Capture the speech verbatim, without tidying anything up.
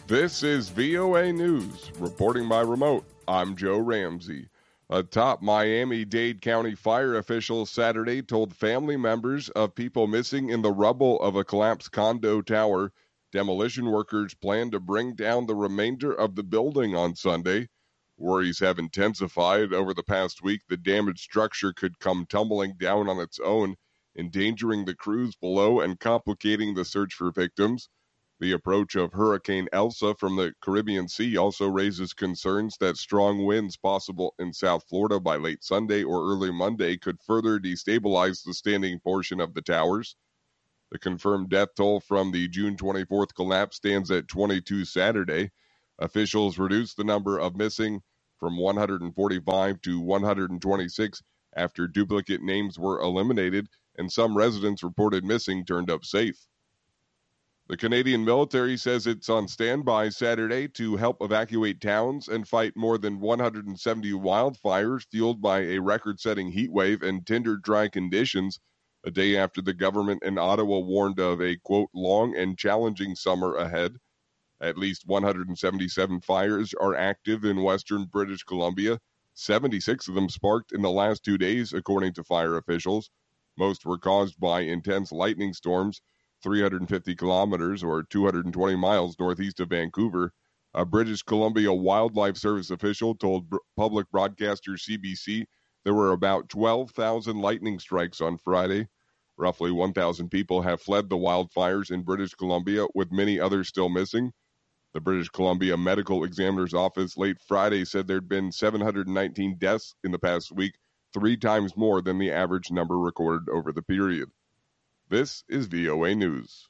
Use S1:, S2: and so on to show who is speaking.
S1: This is V O A News. Reporting by remote, I'm Joe Ramsey. A top Miami-Dade County fire official Saturday told family members of people missing in the rubble of a collapsed condo tower demolition workers plan to bring down the remainder of the building on Sunday. Worries have intensified over the past week. The damaged structure could come tumbling down on its own, endangering the crews below and complicating the search for victims. The approach of Hurricane Elsa from the Caribbean Sea also raises concerns that strong winds possible in South Florida by late Sunday or early Monday could further destabilize the standing portion of the towers. The confirmed death toll from the June twenty-fourth collapse stands at twenty-two Saturday. Officials reduced the number of missing from one hundred forty-five to one hundred twenty-six after duplicate names were eliminated and some residents reported missing turned up safe. The Canadian military says it's on standby Saturday to help evacuate towns and fight more than one hundred seventy wildfires fueled by a record-setting heat wave and tinder-dry conditions, a day after the government in Ottawa warned of a, quote, long and challenging summer ahead. At least one hundred seventy-seven fires are active in western British Columbia. seventy-six of them sparked in the last two days, according to fire officials. Most were caused by intense lightning storms, three hundred fifty kilometers or two hundred twenty miles northeast of Vancouver. A British Columbia Wildlife Service official told br- public broadcaster C B C there were about twelve thousand lightning strikes on Friday. Roughly one thousand people have fled the wildfires in British Columbia, with many others still missing. The British Columbia Medical Examiner's Office late Friday said there had been seven hundred nineteen deaths in the past week, three times more than the average number recorded over the period. This is V O A News.